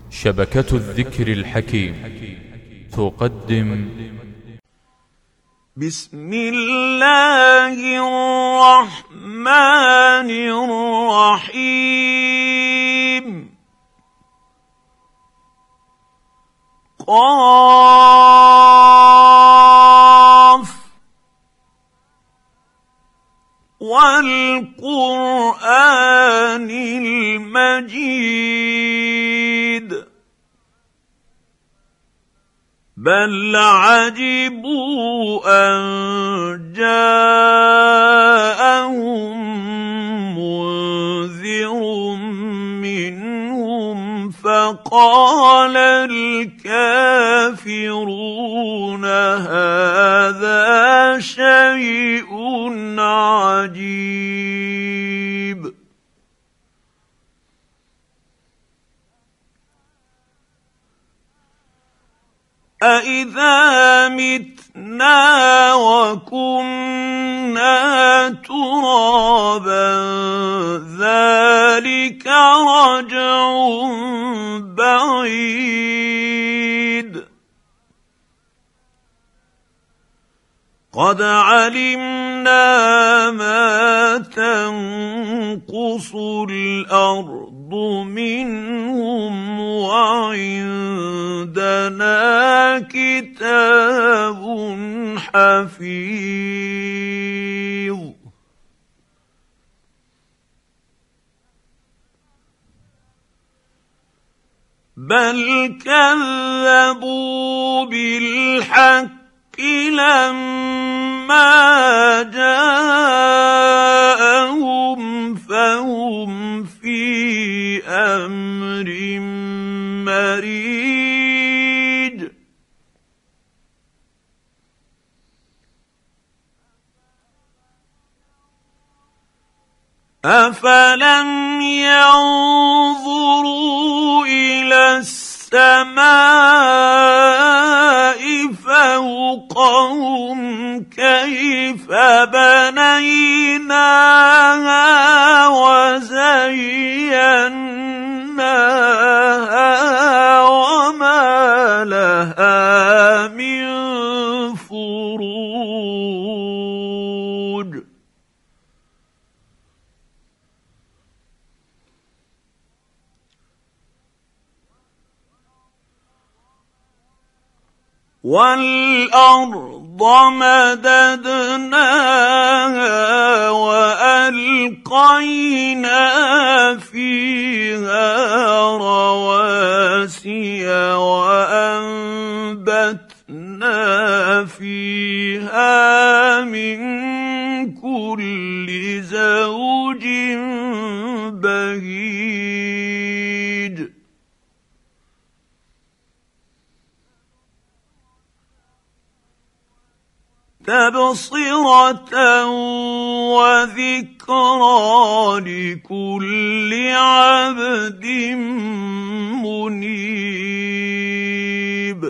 شبكة الذكر الحكيم تقدم بسم الله الرحمن الرحيم قاف والقرآن المجيد بل عجبوا أن جاءهم منذر منهم فقال الكافرون هذا شيء عجيب أَإِذَا مِتْنَا وَكُنَّا تُرَابًا ذَلِكَ رَجْعٌ بَعِيدٌ قَدْ عَلِمْنَا مَا تَنقُصُ الْأَرْضُ مِنْهُمْ وَعِندَنَا كِتَابٌ حَفِيظٌ بَلْ كَذَّبُوا بِالْحَقِّ لما جاءهم فهم في أمر مريج أفلم ينظروا إلى السماء فوقهم كيف بنيناها وزيناها وما لها من فروج وَالْأَرْضَ مَدَدْنَاهَا وَأَلْقَيْنَا فِيهَا رَوَاسِيَ وَأَنبَتْنَا فِيهَا مِن كُلِّ زَوْجٍ بَهِيجٍ تَبْصِرَةً وَذِكْرَىٰ لِكُلِّ عَبْدٍ مُّنِيبٍ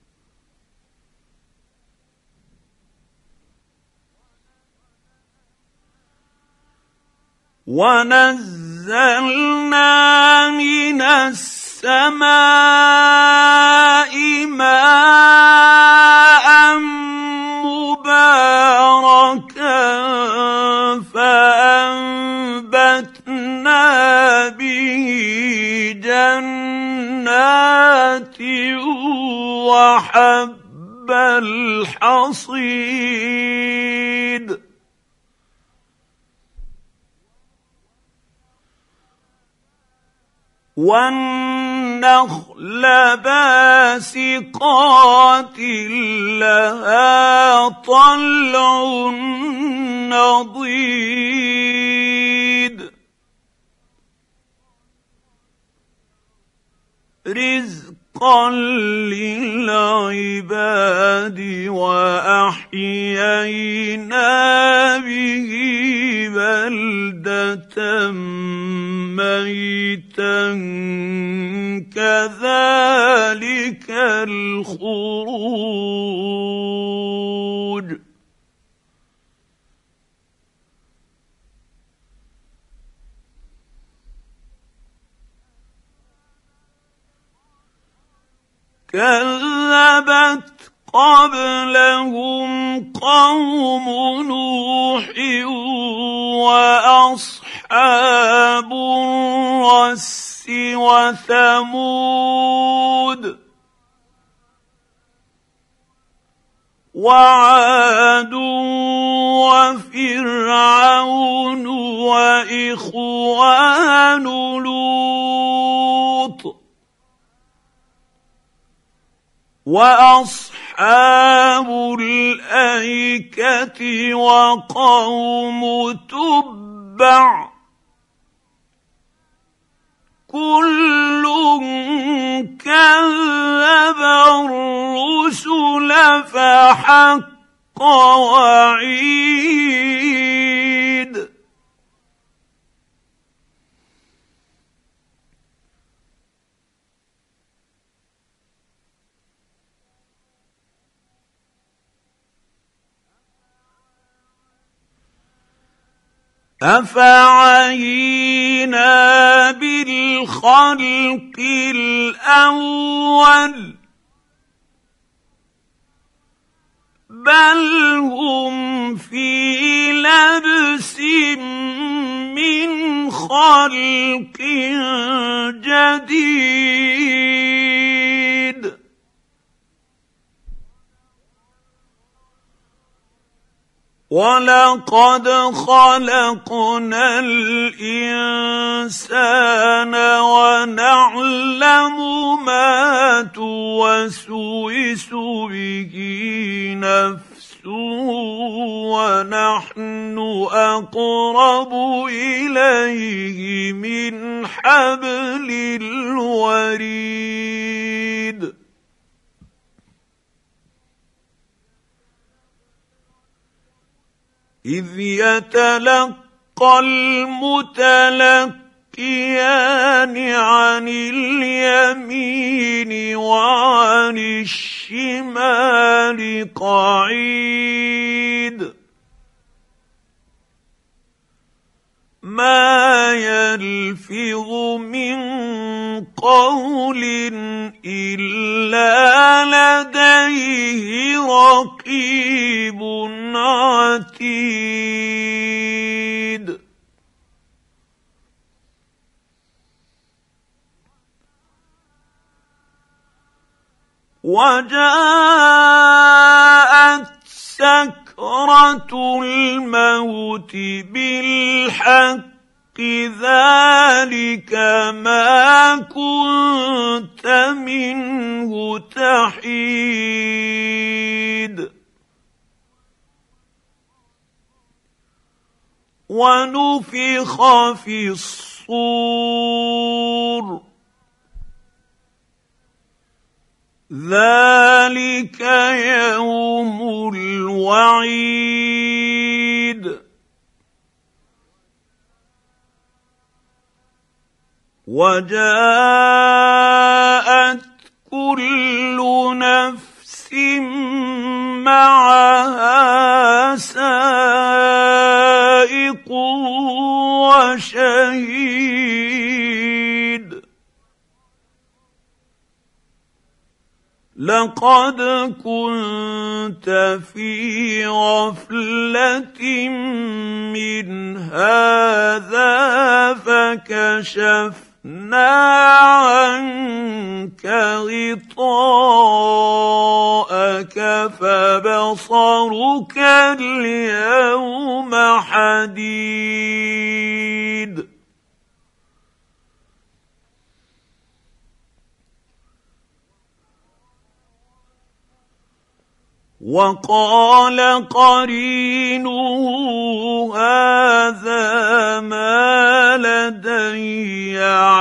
وَنَزَّلْنَا مِنَ السَّمَاءِ مَاءً مُبَارَكًا فَأَنبَتْنَا بِهِ جَنَّاتٍ وَحَبَّ الْحَصِيدِ وَالنَّخْلَ بَاسِقَاتٍ لَهَا طَلْعٌ نَضِيدٌ رِزْقًا لِلْعِبَادِ وَأَحْيَيْنَا بِهِ بَلْدَةً مَّيْتًا كَذَٰلِكَ الْخُرُوجُ كذبت قبلهم قوم نوح واصحاب الرس وثمود وعاد وفرعون واخوان لوط واصحاب الايكه وقوم تبع كل كذب الرسل فحق وعيد أفعينا بالخلق الأول بل هم في لبس من خلق جديد ولقد خلقنا الإنسان ونعلم ما توسوس به نفسه ونحن أقرب إليه من حبل الوريد إذ يتلقى المتلقيان عن اليمين وعن الشمال قعيد ما يلفظ من قول إلا لديه رقيب عتيد وجاءت سكرة الموت بالحق ذلك ما كنت منه تحيد ونفخ في الصور ذلك يوم الوعيد وجاءت كل نفس معها سائق وشهيد لقد كنت في غفلة من هذا فكشفنا عنك غطاءك فبصرك اليوم حديد وقال قرينه هذا ما لدي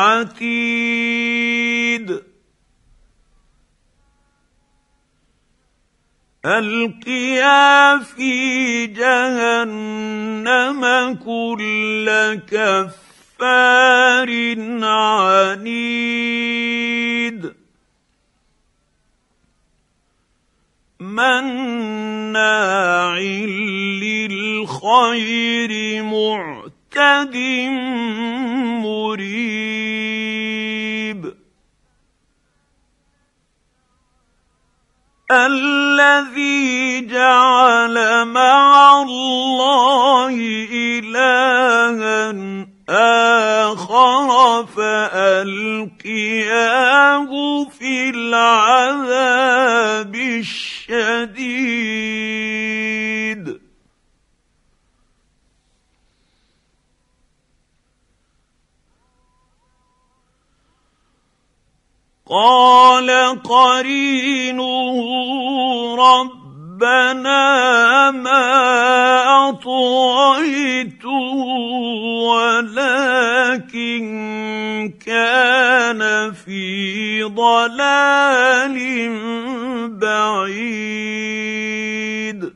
عتيد ألقيا في جهنم كل كفار عنيد مناع للخير معتد مريب الذي جعل مع الله إلها آخر فألقياه في العذاب الشديد قال قرينه ربنا ما أطغيته ولكن كان في ضلال بعيد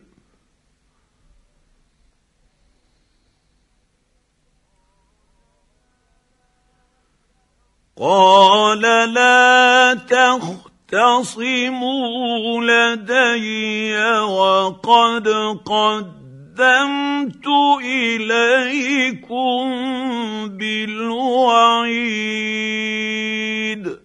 قال لا تختصموا لدي وقد قدمت إليكم بالوعيد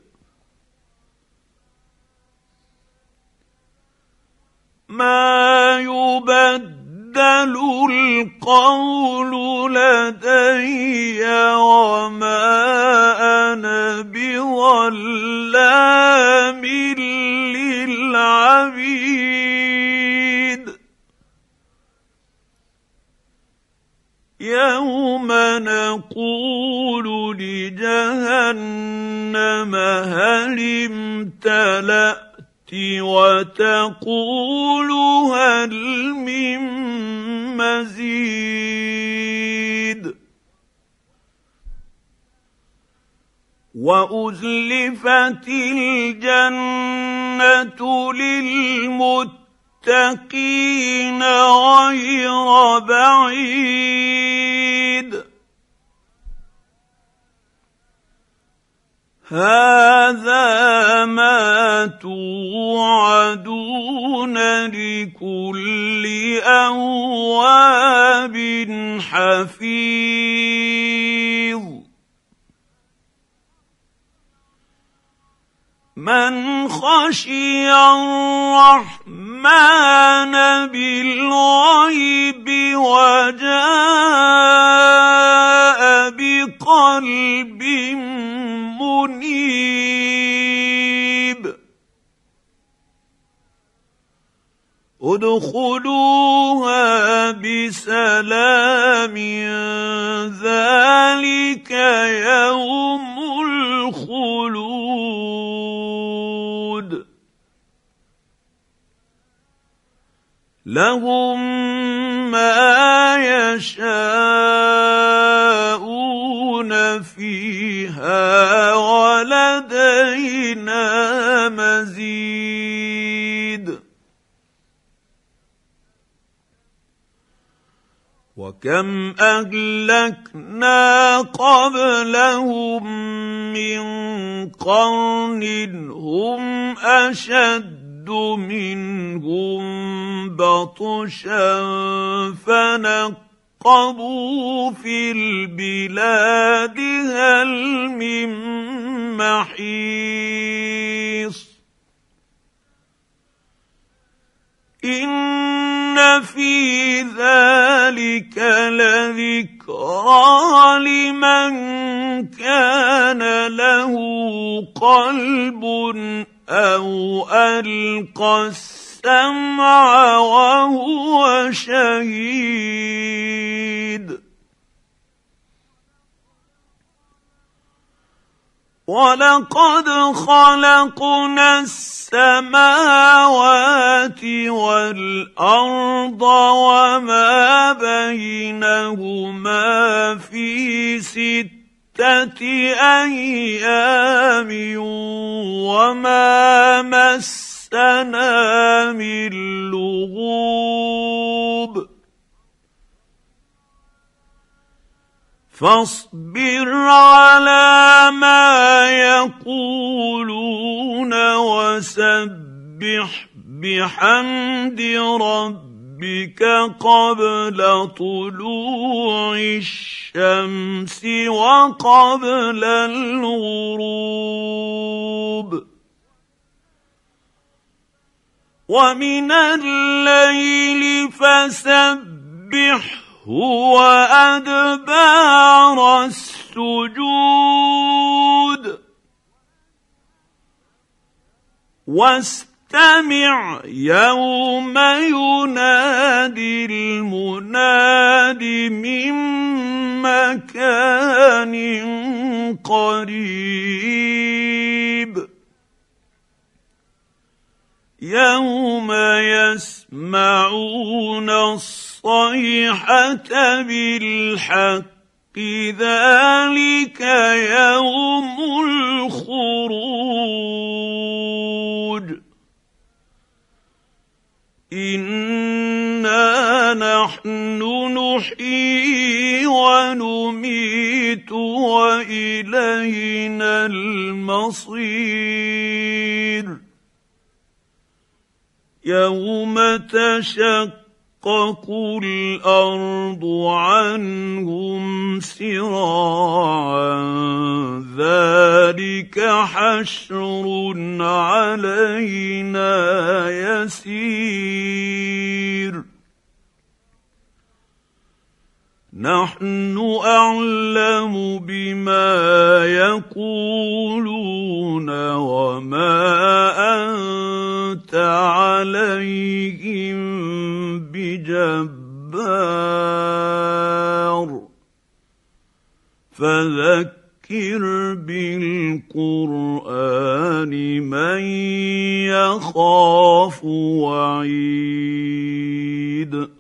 ما يبدل القول لدي وما أنا بظلام للعبيد يوم نقول لجهنم هل امتلأت وتقول هل من مزيد وأزلفت الجنة للمتقين غير بعيد هذا ما توعدون لكل أواب حفيظ من خشي الرحمن بالغيب وجاء بقلب منيب ادخلوها بسلام ذلك يوم الخلود لهم ما يشاءون فيها ولدينا مزيد وكم أهلكنا قبلهم من قرن هم أشد منهم بطشا فنقبوا في البلاد هل من محيص إن في ذلك لذكرى لمن كان له قلب أو ألقى السمع وهو شهيد ولقد خلقنا السماوات والأرض وما بينهما في 6 أيام وما مسنا من لغوب فاصبر على ما يقولون وسبح بحمد ربك قبل طلوع الشمس وقبل الغروب ومن الليل فسبحه وأدبار السجود واستمع يوم ينادي المناد من مكان قريب يوم يسمعون الصيحة بالحق ذلك يوم الخروج إنا نحن نحيي ونميت وإلينا المصير يوم تشقق الأرض عنهم سراعا ذلك حشر علينا يسير نحن أعلم بما يقولون وما أنت عليهم بجبار فذكر بالقرآن من يخاف وعيد